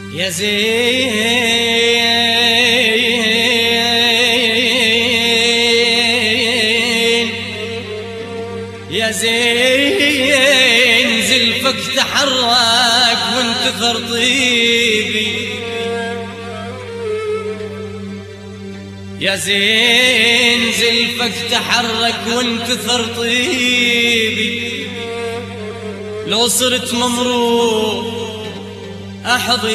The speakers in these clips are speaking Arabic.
يا زين يا زين زلفك تحرك وانتثر طيبي، يا زين زلفك تحرك وانتثر طيبي، لو صرت ممروض أحظي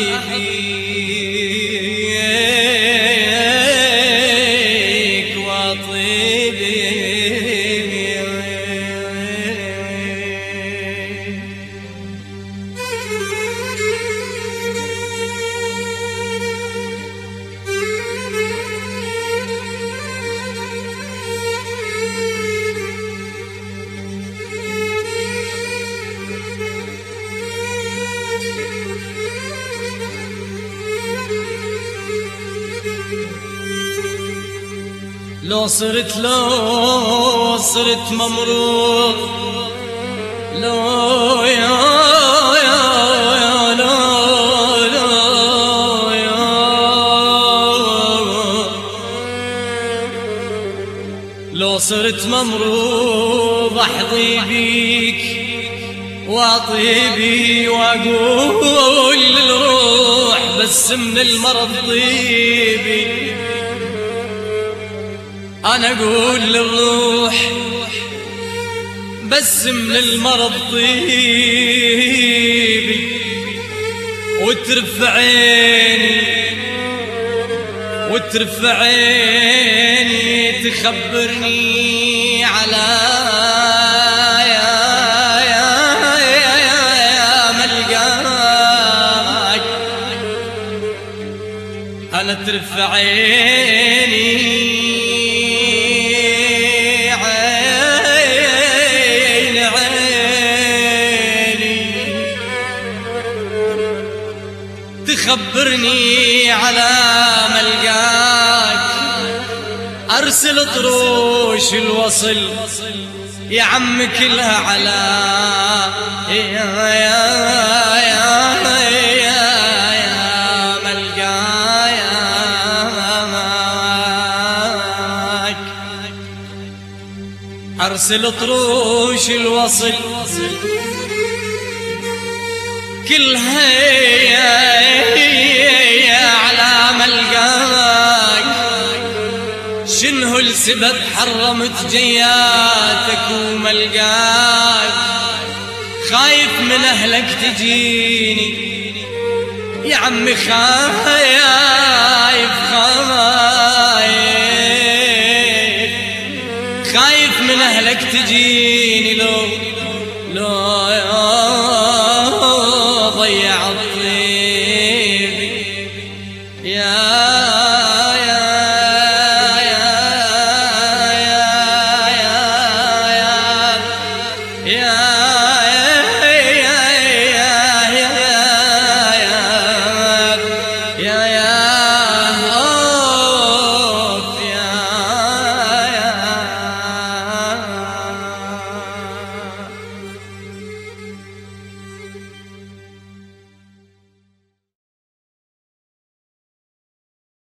فيك وطيبي. لو صرت ممروض، لو لو صرت ممروض أحظي بيك واطيبي، واقول للروح بس من المرض طيبي. أنا أقول للروح بس من المرض طيبي، وترفع عيني تخبرني على يا ملقاك. أنا ترفع عيني تخبرني على ملقاك، أرسل طروش الوصل يا عم كلها على يا ملقاك. أرسل طروش الوصل كلها على ملقاك. شنو السبب حرمت جياتك وملقاك؟ خايف من أهلك تجيني يا عمي، خايف من أهلك تجيني، لو ضيع الطيب.